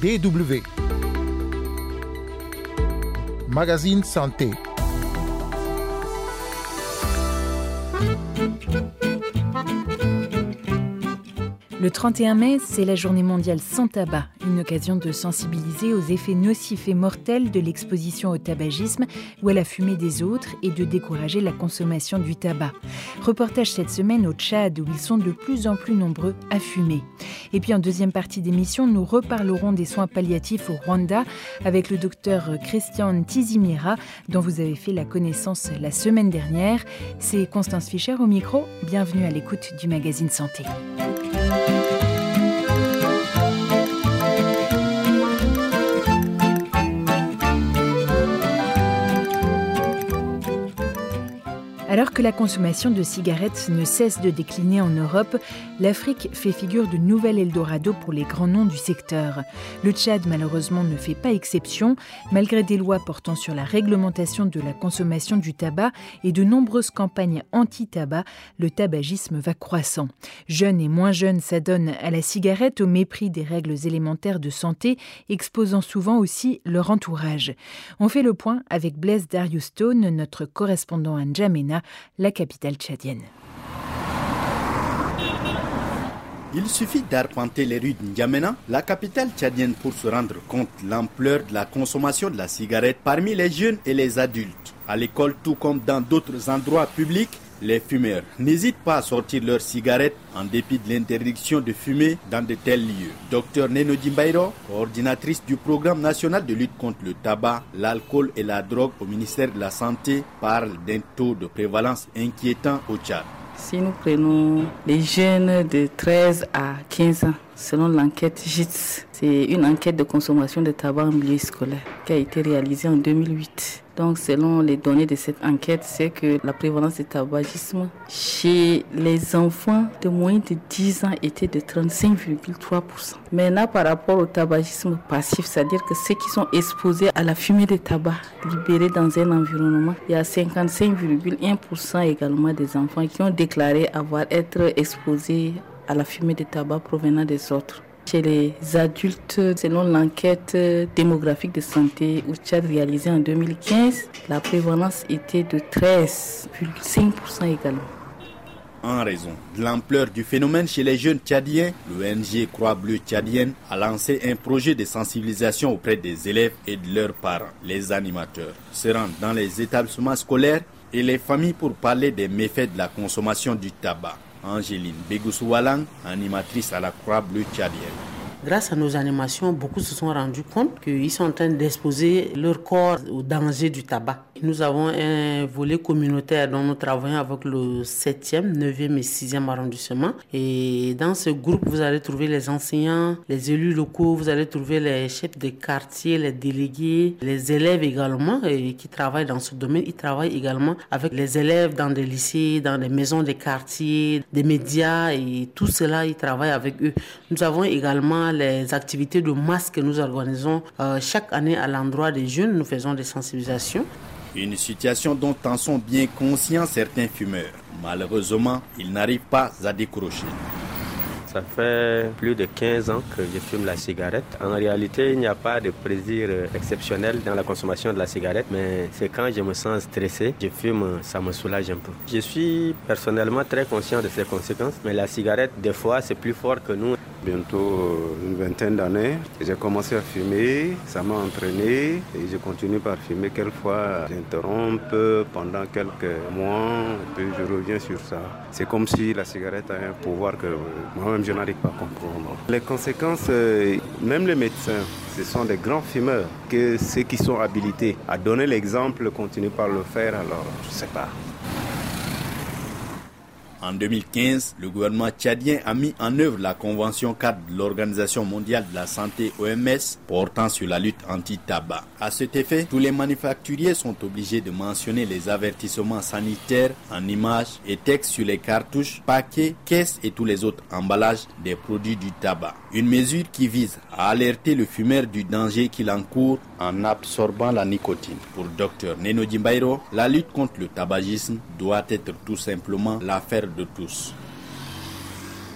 DW. Magazine Santé. Le 31 mai, c'est la journée mondiale sans tabac, une occasion de sensibiliser aux effets nocifs et mortels de l'exposition au tabagisme ou à la fumée des autres et de décourager la consommation du tabac. Reportage cette semaine au Tchad où ils sont de plus en plus nombreux à fumer. Et puis en deuxième partie d'émission, nous reparlerons des soins palliatifs au Rwanda avec le docteur Christian Tizimira dont vous avez fait la connaissance la semaine dernière. C'est Constance Fischer au micro, bienvenue à l'écoute du magazine Santé. Alors que la consommation de cigarettes ne cesse de décliner en Europe, l'Afrique fait figure de nouvel Eldorado pour les grands noms du secteur. Le Tchad, malheureusement, ne fait pas exception. Malgré des lois portant sur la réglementation de la consommation du tabac et de nombreuses campagnes anti-tabac, le tabagisme va croissant. Jeunes et moins jeunes s'adonnent à la cigarette au mépris des règles élémentaires de santé, exposant souvent aussi leur entourage. On fait le point avec Blaise Darius-Stone, notre correspondant à N'Djamena, la capitale tchadienne. Il suffit d'arpenter les rues de N'Djamena, la capitale tchadienne, pour se rendre compte de l'ampleur de la consommation de la cigarette parmi les jeunes et les adultes. À l'école, tout comme dans d'autres endroits publics, les fumeurs n'hésitent pas à sortir leurs cigarettes en dépit de l'interdiction de fumer dans de tels lieux. Dr Neno Dimbairo, coordinatrice du programme national de lutte contre le tabac, l'alcool et la drogue au ministère de la Santé, parle d'un taux de prévalence inquiétant au Tchad. Si nous prenons les jeunes de 13 à 15 ans, selon l'enquête JITS, c'est une enquête de consommation de tabac en milieu scolaire qui a été réalisée en 2008. Donc, selon les données de cette enquête, c'est que la prévalence du tabagisme chez les enfants de moins de 10 ans était de 35,3%. Maintenant, par rapport au tabagisme passif, c'est-à-dire que ceux qui sont exposés à la fumée de tabac libérée dans un environnement, il y a 55,1% également des enfants qui ont déclaré avoir été exposés à la fumée de tabac provenant des autres. Chez les adultes, selon l'enquête démographique de santé au Tchad réalisée en 2015, la prévalence était de 13,5% également. En raison de l'ampleur du phénomène chez les jeunes tchadiens, l'ONG Croix-Bleue tchadienne a lancé un projet de sensibilisation auprès des élèves et de leurs parents. Les animateurs se rendent dans les établissements scolaires et les familles pour parler des méfaits de la consommation du tabac. Angéline Begoussoualang, animatrice à la Croix-Bleue tchadienne. Grâce à nos animations, beaucoup se sont rendus compte qu'ils sont en train d'exposer leur corps au danger du tabac. Nous avons un volet communautaire dont nous travaillons avec le 7e, 9e et 6e arrondissement. Et dans ce groupe, vous allez trouver les enseignants, les élus locaux, vous allez trouver les chefs de quartier, les délégués, les élèves également qui travaillent dans ce domaine. Ils travaillent également avec les élèves dans des lycées, dans des maisons de quartier, des médias et tout cela, ils travaillent avec eux. Nous avons également les activités de masse que nous organisons chaque année à l'endroit des jeunes. Nous faisons des sensibilisations. Une situation dont en sont bien conscients certains fumeurs. Malheureusement, ils n'arrivent pas à décrocher. Ça fait plus de 15 ans que je fume la cigarette. En réalité, il n'y a pas de plaisir exceptionnel dans la consommation de la cigarette, mais c'est quand je me sens stressé, je fume, ça me soulage un peu. Je suis personnellement très conscient de ses conséquences, mais la cigarette, des fois, c'est plus fort que nous. Bientôt une vingtaine d'années, j'ai commencé à fumer, ça m'a entraîné et je continue par fumer. Quelquefois, j'interromps pendant quelques mois et puis je reviens sur ça. C'est comme si la cigarette a un pouvoir que moi-même je n'arrive pas à comprendre. Les conséquences, même les médecins, ce sont des grands fumeurs que ceux qui sont habilités à donner l'exemple continuent par le faire, alors je ne sais pas. En 2015, le gouvernement tchadien a mis en œuvre la convention cadre de l'Organisation mondiale de la santé OMS portant sur la lutte anti-tabac. À cet effet, tous les manufacturiers sont obligés de mentionner les avertissements sanitaires en images et textes sur les cartouches, paquets, caisses et tous les autres emballages des produits du tabac. Une mesure qui vise à alerter le fumeur du danger qu'il encourt en absorbant la nicotine. Pour Dr Neno Dimbairo, la lutte contre le tabagisme doit être tout simplement l'affaire de tous.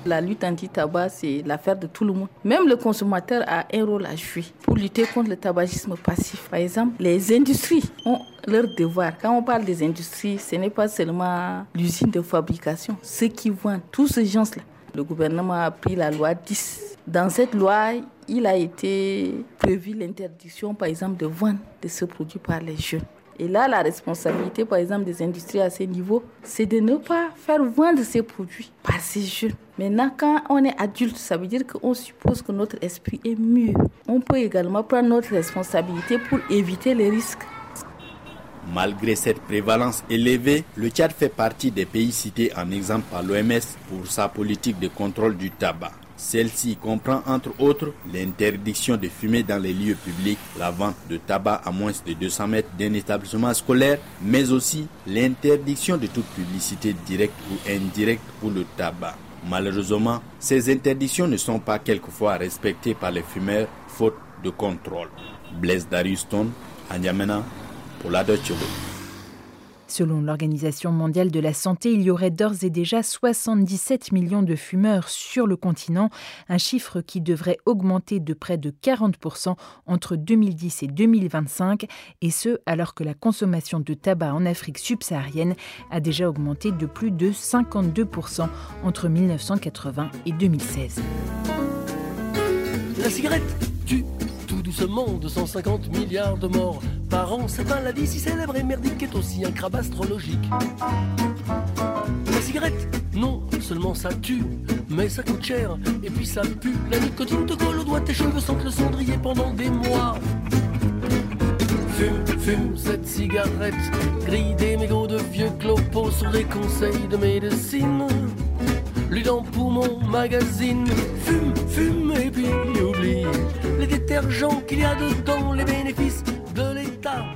La lutte anti-tabac, c'est l'affaire de tout le monde. Même le consommateur a un rôle à jouer pour lutter contre le tabagisme passif. Par exemple, les industries ont leur devoir. Quand on parle des industries, ce n'est pas seulement l'usine de fabrication, ceux qui vendent, tous ces gens-là. Le gouvernement a pris la loi 10. Dans cette loi, il a été prévu l'interdiction, par exemple, de vendre de ce produit par les jeunes. Et là, la responsabilité, par exemple, des industries à ce niveau, c'est de ne pas faire vendre ces produits par ces jeunes. Maintenant, quand on est adulte, ça veut dire qu'on suppose que notre esprit est mûr. On peut également prendre notre responsabilité pour éviter les risques. Malgré cette prévalence élevée, le Tchad fait partie des pays cités en exemple par l'OMS pour sa politique de contrôle du tabac. Celle-ci comprend entre autres l'interdiction de fumer dans les lieux publics, la vente de tabac à moins de 200 mètres d'un établissement scolaire, mais aussi l'interdiction de toute publicité directe ou indirecte pour le tabac. Malheureusement, ces interdictions ne sont pas quelquefois respectées par les fumeurs, faute de contrôle. Blaise Dariuston, à N'Djamena, pour la Deutsche Welle. Selon l'Organisation mondiale de la santé, il y aurait d'ores et déjà 77 millions de fumeurs sur le continent, un chiffre qui devrait augmenter de près de 40% entre 2010 et 2025, et ce alors que la consommation de tabac en Afrique subsaharienne a déjà augmenté de plus de 52% entre 1980 et 2016. La cigarette tue tout doucement 250 milliards de morts par an. Cette maladie si célèbre et merdique est aussi un crabe astrologique. La cigarette, non seulement ça tue, mais ça coûte cher et puis ça pue. La nicotine te colle aux doigts, tes cheveux sentent le cendrier pendant des mois. Fume, fume cette cigarette, grille des mégots de vieux clopos sur des conseils de médecine. Lui dans poumon, magazine, fume, fume et puis oublie les détergents qu'il y a dedans, les bénéfices de l'État.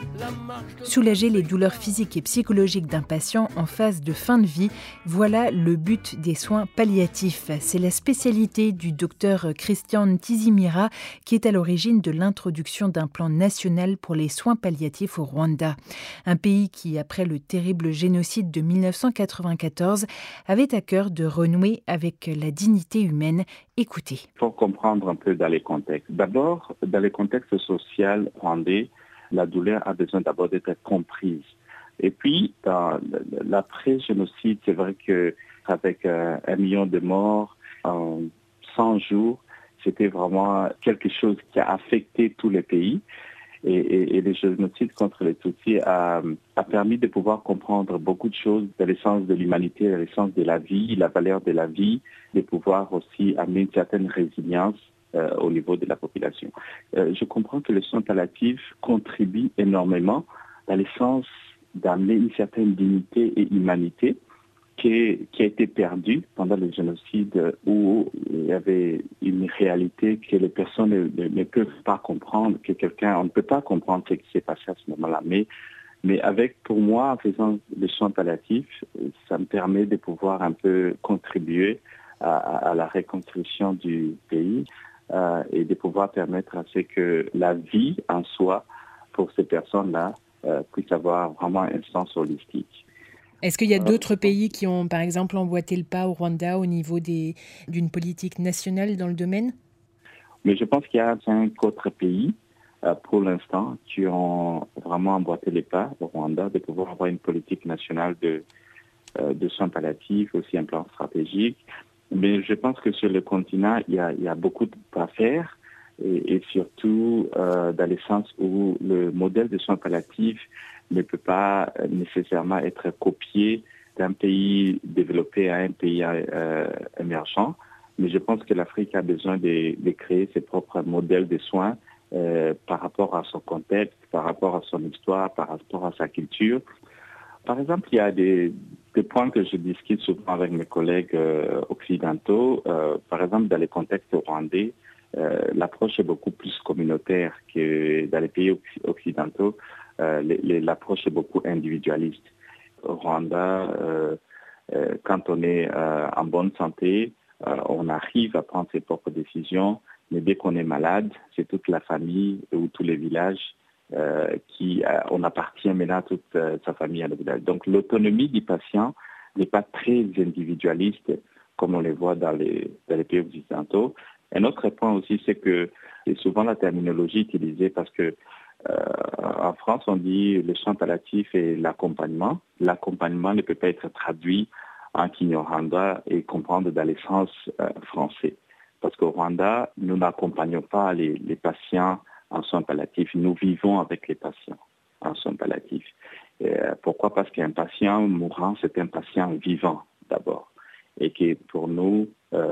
Soulager les douleurs physiques et psychologiques d'un patient en phase de fin de vie, voilà le but des soins palliatifs. C'est la spécialité du docteur Christian Tizimira qui est à l'origine de l'introduction d'un plan national pour les soins palliatifs au Rwanda. Un pays qui, après le terrible génocide de 1994, avait à cœur de renouer avec la dignité humaine. Écoutez. Il faut comprendre un peu dans les contextes. D'abord, dans les contextes sociaux rwandais, la douleur a besoin d'abord d'être comprise. Et puis, dans l'après-génocide, c'est vrai qu'avec 1 million de morts en 100 jours, c'était vraiment quelque chose qui a affecté tous les pays. Et le génocide contre les Tutsis a permis de pouvoir comprendre beaucoup de choses de l'essence de l'humanité, de l'essence de la vie, la valeur de la vie, de pouvoir aussi amener une certaine résilience au niveau de la population. Je comprends que les soins palliatifs contribuent énormément dans le sens d'amener une certaine dignité et humanité qui a été perdue pendant le génocide où il y avait une réalité que les personnes ne peuvent pas comprendre, on ne peut pas comprendre ce qui s'est passé à ce moment-là. Mais avec, pour moi, en faisant des soins palliatifs, ça me permet de pouvoir un peu contribuer à la reconstruction du pays. Et de pouvoir permettre à ce que la vie en soi, pour ces personnes-là, puisse avoir vraiment un sens holistique. Est-ce qu'il y a d'autres pays qui ont, par exemple, emboîté le pas au Rwanda au niveau d'une politique nationale dans le domaine ? Mais je pense qu'il y a 5 autres pays, pour l'instant, qui ont vraiment emboîté les pas au Rwanda, de pouvoir avoir une politique nationale de soins palliatifs, aussi un plan stratégique. Mais je pense que sur le continent, il y a beaucoup à faire et surtout dans le sens où le modèle de soins palliatifs ne peut pas nécessairement être copié d'un pays développé à un pays émergent. Mais je pense que l'Afrique a besoin de créer ses propres modèles de soins par rapport à son contexte, par rapport à son histoire, par rapport à sa culture. Par exemple, il y a des points que je discute souvent avec mes collègues occidentaux. Par exemple, dans les contextes rwandais, l'approche est beaucoup plus communautaire que dans les pays occidentaux. L'approche est beaucoup individualiste. Au Rwanda, quand on est en bonne santé, on arrive à prendre ses propres décisions. Mais dès qu'on est malade, c'est toute la famille ou tous les villages on appartient maintenant à toute sa famille à l'hôpital. Donc l'autonomie du patient n'est pas très individualiste comme on les voit dans les pays occidentaux. Un autre point aussi, c'est que c'est souvent la terminologie utilisée parce que en France, on dit le soin palliatif et l'accompagnement. L'accompagnement ne peut pas être traduit en Kinyarwanda et comprendre dans le sens français. Parce qu'au Rwanda, nous n'accompagnons pas les patients en soins palliatifs. Nous vivons avec les patients en soins palliatifs. Pourquoi? Parce qu'un patient mourant, c'est un patient vivant d'abord. Et que pour nous,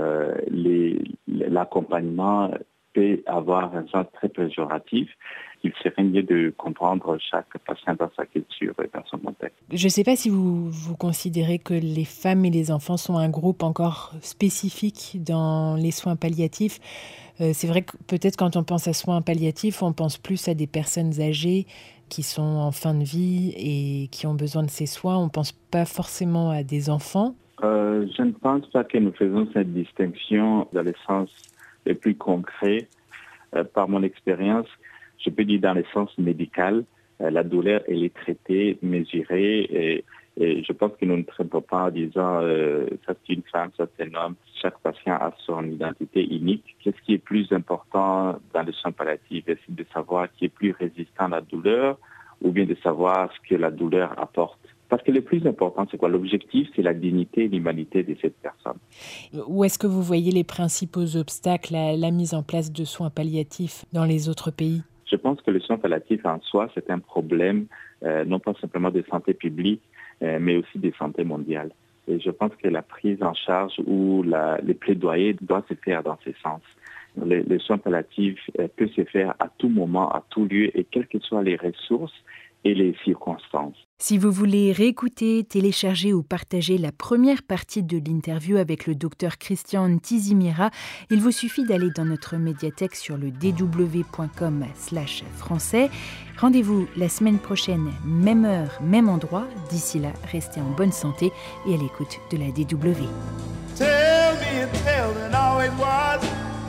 l'accompagnement peut avoir un sens très péjoratif. Il serait mieux de comprendre chaque patient dans sa culture et dans son contexte. Je ne sais pas si vous considérez que les femmes et les enfants sont un groupe encore spécifique dans les soins palliatifs. C'est vrai que peut-être quand on pense à soins palliatifs, on pense plus à des personnes âgées qui sont en fin de vie et qui ont besoin de ces soins. On ne pense pas forcément à des enfants. Je ne pense pas que nous faisons cette distinction dans le sens le plus concret. Par mon expérience, je peux dire dans le sens médical, la douleur, elle est traitée, mesurée, et je pense que nous ne traitons pas en disant ça c'est une femme, ça c'est un homme. Chaque patient a son identité unique. Qu'est-ce qui est plus important dans les soins palliatifs? Est-ce de savoir qui est plus résistant à la douleur ou bien de savoir ce que la douleur apporte? Parce que le plus important, c'est quoi? L'objectif, c'est la dignité et l'humanité de cette personne. Où est-ce que vous voyez les principaux obstacles à la mise en place de soins palliatifs dans les autres pays? Je pense que les soins palliatifs en soi, c'est un problème non pas simplement de santé publique, mais aussi de santé mondiale. Et je pense que la prise en charge ou les plaidoyers doivent se faire dans ce sens. Les soins palliatifs peuvent se faire à tout moment, à tout lieu, et quelles que soient les ressources et les circonstances. Si vous voulez réécouter, télécharger ou partager la première partie de l'interview avec le docteur Christian Ntizimira, il vous suffit d'aller dans notre médiathèque sur le dw.com/français. Rendez-vous la semaine prochaine, même heure, même endroit. D'ici là, restez en bonne santé et à l'écoute de la DW. Tell me a tale that always was.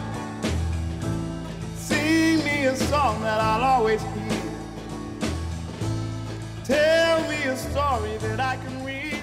Sing me a song that I'll always hear. Tell me a story that I can read.